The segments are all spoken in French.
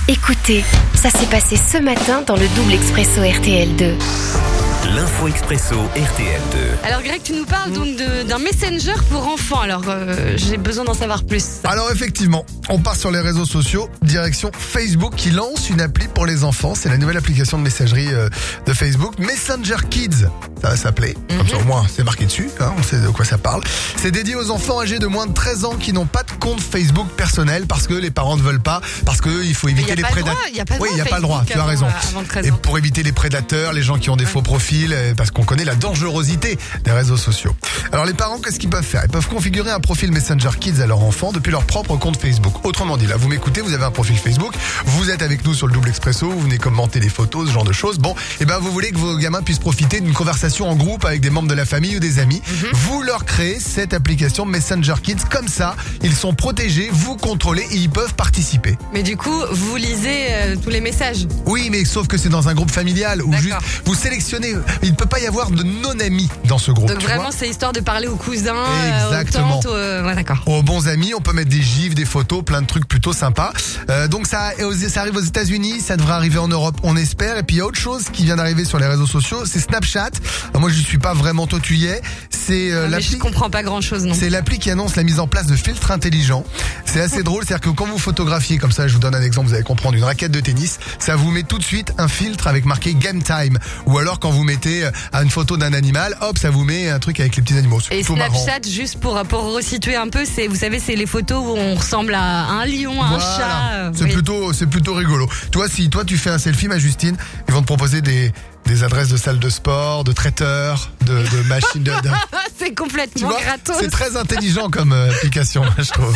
Écoutez, ça s'est passé ce matin dans le double expresso RTL2. L'info expresso RTL2. Alors Greg, tu nous parles donc d'un messenger pour enfants. Alors j'ai besoin d'en savoir plus. Alors effectivement, on part sur les réseaux sociaux, direction Facebook qui lance une appli pour les enfants. C'est la nouvelle application de messagerie de Facebook, Messenger Kids. Ça va s'appeler. Comme ça au moins c'est marqué dessus, hein, on sait de quoi ça parle. C'est dédié aux enfants âgés de moins de 13 ans qui n'ont pas de compte Facebook personnel parce que les parents ne veulent pas, parce qu'il faut éviter les prédateurs. Oui, il n'y a pas le droit, tu as raison. Et pour éviter les prédateurs, les gens qui ont des faux profils, parce qu'on connaît la dangerosité des réseaux sociaux. Alors les parents, qu'est-ce qu'ils peuvent faire? Ils peuvent configurer un profil Messenger Kids à leur enfant depuis leur propre compte Facebook. Autrement dit, là vous m'écoutez, vous avez un profil Facebook, vous êtes avec nous sur le double expresso, vous venez commenter des photos, ce genre de choses. Bon, et ben vous voulez que vos gamins puissent profiter d'une conversation en groupe avec des membres de la famille ou des amis. Vous leur créez cette application Messenger Kids, comme ça, ils sont protégés, vous contrôlez et ils peuvent participer. Mais du coup, vous lisez tous les messages. Oui, mais sauf que c'est dans un groupe familial où juste vous sélectionnez. Il ne peut pas y avoir de non-amis dans ce groupe. Donc vraiment, c'est histoire de parler aux cousins, exactement. aux tantes, ouais, d'accord. Aux bons amis, on peut mettre des gifs, des photos, plein de trucs plutôt sympas. Donc ça arrive aux États-Unis, ça devrait arriver en Europe, on espère. Et puis il y a autre chose qui vient d'arriver sur les réseaux sociaux, c'est Snapchat. Alors, moi, je suis pas vraiment toi, tu y es. C'est l'appli. Je comprends pas grand-chose, non. C'est l'appli qui annonce la mise en place de filtres intelligents. C'est assez drôle, c'est-à-dire que quand vous photographiez, comme ça, je vous donne un exemple, vous allez comprendre, une raquette de tennis, ça vous met tout de suite un filtre avec marqué Game Time. Ou alors quand vous mettez une photo d'un animal, hop, ça vous met un truc avec les petits animaux. Et Snapchat, juste pour resituer un peu, c'est, vous savez, c'est les photos où on ressemble à un lion, à un chat. C'est plutôt rigolo. Toi, si tu fais un selfie, ma Justine, ils vont te proposer des adresses de salles de sport, de traiteurs, de machines de... C'est complètement gratos. C'est très intelligent comme application, je trouve.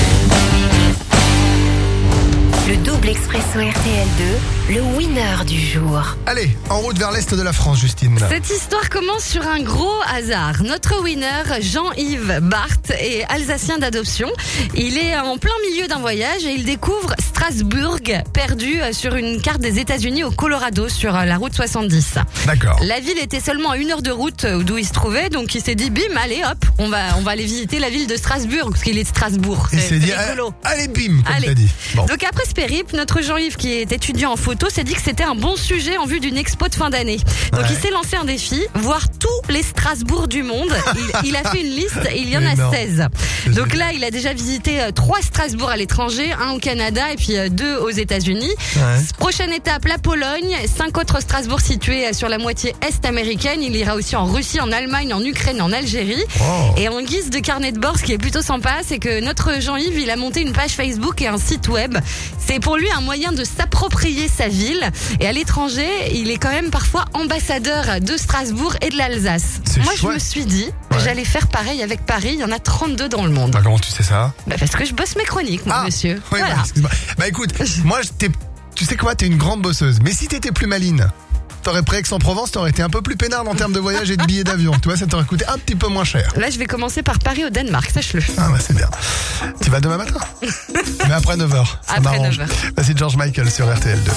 Le double expresso RTL2, le winner du jour. Allez, en route vers l'est de la France, Justine. Cette histoire commence sur un gros hasard. Notre winner, Jean-Yves Barthes, est alsacien d'adoption. Il est en plein milieu d'un voyage et il découvre Strasbourg, perdu sur une carte des États-Unis au Colorado, sur la route 70. D'accord. La ville était seulement à 1 heure de route d'où il se trouvait, donc il s'est dit, bim, allez hop, on va aller visiter la ville de Strasbourg, parce qu'il est de Strasbourg. Il s'est dit, allez bim, comme t'as dit. Bon. Donc après ce périple, notre Jean-Yves, qui est étudiant en photo, s'est dit que c'était un bon sujet en vue d'une expo de fin d'année. Donc il s'est lancé un défi, voir tous les Strasbourg du monde. Il a fait une liste et il y en a 16. Donc là, il a déjà visité 3 Strasbourg à l'étranger, 1 au Canada et puis 2 aux États-Unis. Prochaine étape, la Pologne, 5 autres Strasbourg situés sur la moitié est américaine. Il ira aussi en Russie, en Allemagne, en Ukraine, en Algérie. Et en guise de carnet de bord, ce qui est plutôt sympa, c'est que notre Jean-Yves, il a monté une page Facebook et un site web. C'est pour lui un moyen de s'approprier sa ville. Et à l'étranger, il est quand même parfois ambassadeur de Strasbourg et de l'Alsace. Moi, je me suis dit, j'allais faire pareil avec Paris. Il y en a 32 dans le monde. Bah, comment tu sais ça? Parce que je bosse mes chroniques, moi, monsieur. Oui, voilà. Excuse-moi. Bah écoute, moi, tu sais quoi, t'es une grande bosseuse. Mais si t'étais plus maline, t'aurais pris Aix-en-Provence, t'aurais été un peu plus peinard en termes de voyage et de billets d'avion. Tu vois, ça t'aurait coûté un petit peu moins cher. Là, je vais commencer par Paris au Danemark, sache-le. Ah bah c'est bien. Tu vas demain matin? Mais après 9h. Ça après m'arrange. 9h. Voici George Michael sur RTL2.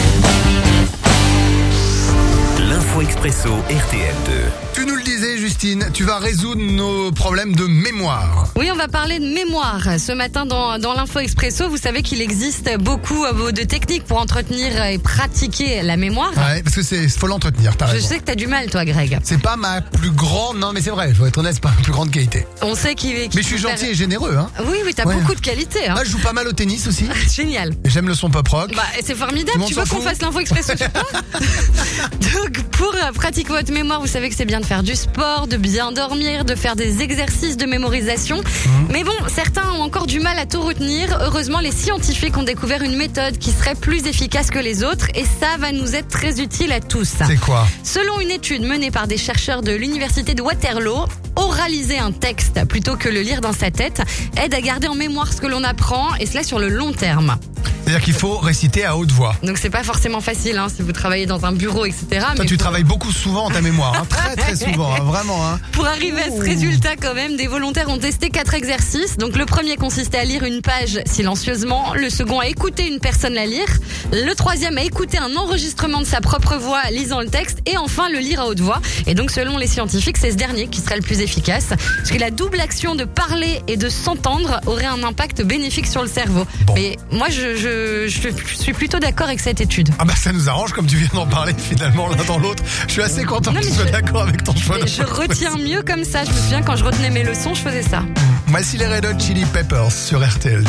L'info expresso RTL2. Tu nous le disais, Justine, tu vas résoudre nos problèmes de mémoire. Oui, on va parler de mémoire. Ce matin, dans l'Info Expresso, vous savez qu'il existe beaucoup de techniques pour entretenir et pratiquer la mémoire. Ouais, parce que faut l'entretenir, t'as raison. Je sais que t'as du mal, toi, Greg. C'est pas ma plus grande, non mais c'est vrai, faut être honnête, c'est pas ma plus grande qualité. On sait qu'il est... Mais je suis gentil et généreux, hein. Oui, t'as beaucoup de qualités, hein. Ah, je joue pas mal au tennis aussi. Génial. Et j'aime le son pop rock. Bah, c'est formidable. Tu veux qu'on fasse l'Info Expresso sur toi? Donc, pour pratiquer votre mémoire, vous savez que c'est bien de faire du sport, de bien dormir, de faire des exercices de mémorisation. Mais bon, certains ont encore du mal à tout retenir. Heureusement, les scientifiques ont découvert une méthode qui serait plus efficace que les autres et ça va nous être très utile à tous. C'est quoi? Selon une étude menée par des chercheurs de l'université de Waterloo, oraliser un texte plutôt que le lire dans sa tête aide à garder en mémoire ce que l'on apprend et cela sur le long terme. C'est-à-dire qu'il faut réciter à haute voix. Donc c'est pas forcément facile hein, si vous travaillez dans un bureau, etc. Toi, tu travailles beaucoup souvent en ta mémoire, hein, très très souvent, hein, vraiment. Hein. Pour arriver à ce résultat quand même, des volontaires ont testé 4 exercices. Donc le premier consistait à lire une page silencieusement, le second à écouter une personne la lire, le troisième à écouter un enregistrement de sa propre voix lisant le texte et enfin le lire à haute voix. Et donc selon les scientifiques, c'est ce dernier qui serait le plus efficace parce que la double action de parler et de s'entendre aurait un impact bénéfique sur le cerveau. Bon. Mais moi je je suis plutôt d'accord avec cette étude. Ah bah ça nous arrange comme tu viens d'en parler finalement l'un dans l'autre. Je suis assez content que tu sois d'accord avec ton choix. Je retiens mieux comme ça. Je me souviens quand je retenais mes leçons, je faisais ça. Voici les Red Hot Chili Peppers sur RTL2.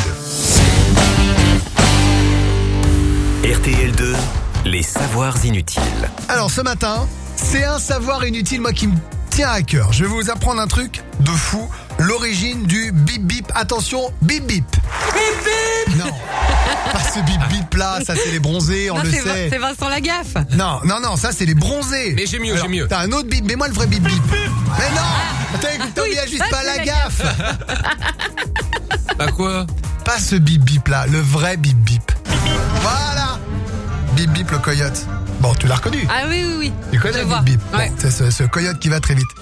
RTL2, les savoirs inutiles. Alors ce matin, c'est un savoir inutile moi qui me tient à cœur. Je vais vous apprendre un truc de fou. L'origine du bip bip. Attention, bip bip. Bip bip. Non, pas ce bip bip là. Ça c'est les bronzés, on le sait. C'est Vincent Lagaffe. Non, ça c'est les bronzés. Mais j'ai mieux. T'as un autre bip, mais moi le vrai bip bip. Mais non, t'as oublié juste pas la gaffe. Bah quoi? Pas ce bip bip là, le vrai bip bip. Voilà. Bip bip le coyote. Bon, tu l'as reconnu. Ah oui. Tu connais Je bip vois. bip. Ouais. Bon, c'est ce coyote qui va très vite.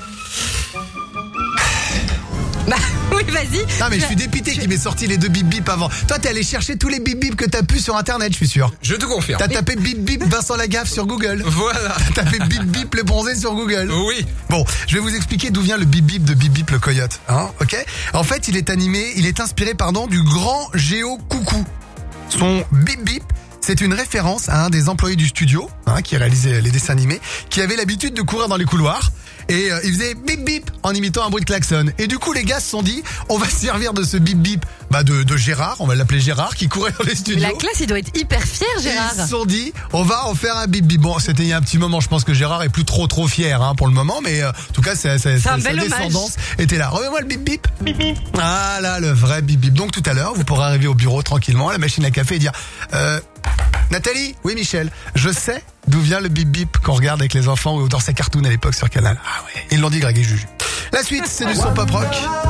Bah oui, vas-y. Non mais je suis dépité qu'il m'ait sorti les deux bip bip avant. Toi t'es allé chercher tous les bip bip que t'as pu sur internet, je suis sûr. Je te confirme. T'as tapé bip bip Vincent Lagaffe sur Google. Voilà. T'as tapé bip bip le bronzé sur Google. Oui. Bon, je vais vous expliquer d'où vient le bip bip de bip bip le coyote, hein, ok? En fait, il est inspiré du grand Géo Coucou. Son bip bip, c'est une référence à un des employés du studio, hein, qui réalisait les dessins animés, qui avait l'habitude de courir dans les couloirs. Et il faisait bip bip en imitant un bruit de klaxon. Et du coup, les gars se sont dit, on va se servir de ce bip bip de Gérard, on va l'appeler Gérard, qui courait dans les studios. La classe, il doit être hyper fier, Gérard. Et ils se sont dit, on va en faire un bip bip. Bon, c'était il y a un petit moment, je pense que Gérard est plus trop fier pour le moment, mais en tout cas, sa descendance était là. Remets-moi le bip bip. Bip bip. Ah là, le vrai bip bip. Donc tout à l'heure, vous pourrez arriver au bureau tranquillement, à la machine à café et dire... Nathalie? Oui, Michel. Je sais d'où vient le bip bip qu'on regarde avec les enfants ou dans sa cartoon à l'époque sur Canal. Ah ouais. Ils l'ont dit, Greg et Juju. La suite, c'est du son pop rock.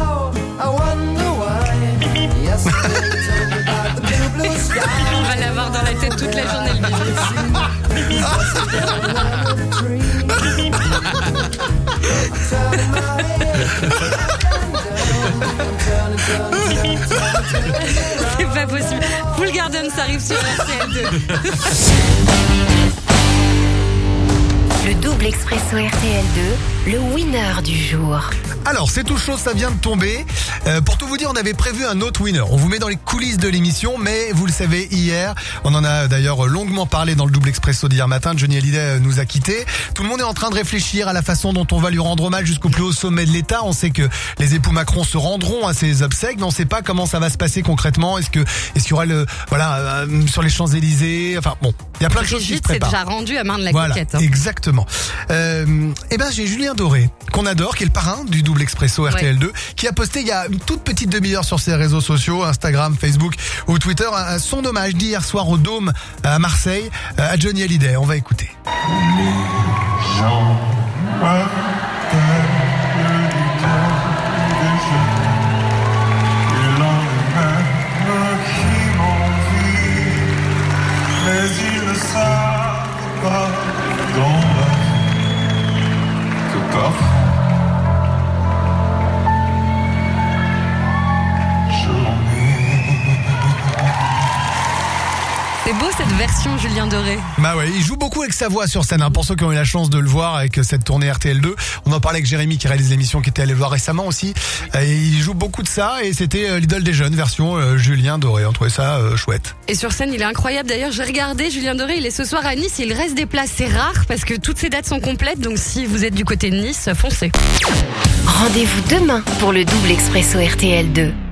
On va l'avoir dans la tête toute la journée, le C'est pas possible. Full Garden, ça arrive sur RTL2. Le double expresso RTL2, le winner du jour. Alors, c'est tout chaud, ça vient de tomber. Pour tout vous dire, on avait prévu un autre winner. On vous met dans les coulisses de l'émission, mais vous le savez, hier, on en a d'ailleurs longuement parlé dans le double expresso d'hier matin. Johnny Hallyday nous a quittés. Tout le monde est en train de réfléchir à la façon dont on va lui rendre hommage jusqu'au plus haut sommet de l'État. On sait que les époux Macron se rendront à ses obsèques, mais on ne sait pas comment ça va se passer concrètement. Est-ce qu'il y aura sur les Champs-Élysées. Enfin bon, il y a plein de choses qui se préparent. C'est déjà rendu à main de la coquette. Exactement. J'ai Julien Doré, qu'on adore, qui est le parrain du double expresso RTL2, qui a posté il y a une toute petite demi-heure sur ses réseaux sociaux, Instagram, Facebook ou Twitter, son hommage d'hier soir au Dôme à Marseille à Johnny Hallyday. On va écouter. Les gens mais ils ne savent pas dans la vie que parfois je m'ennuie. C'est beau cette version Julien Doré. Bah ouais, il joue beaucoup avec sa voix sur scène. Pour ceux qui ont eu la chance de le voir avec cette tournée RTL2, on en parlait avec Jérémy qui réalise l'émission, qui était allé le voir récemment aussi. Et il joue beaucoup de ça et c'était l'idole des jeunes version Julien Doré. On trouvait ça chouette. Et sur scène, il est incroyable. D'ailleurs, j'ai regardé Julien Doré, il est ce soir à Nice. Il reste des places, c'est rare parce que toutes ces dates sont complètes. Donc si vous êtes du côté de Nice, foncez. Rendez-vous demain pour le double expresso RTL2.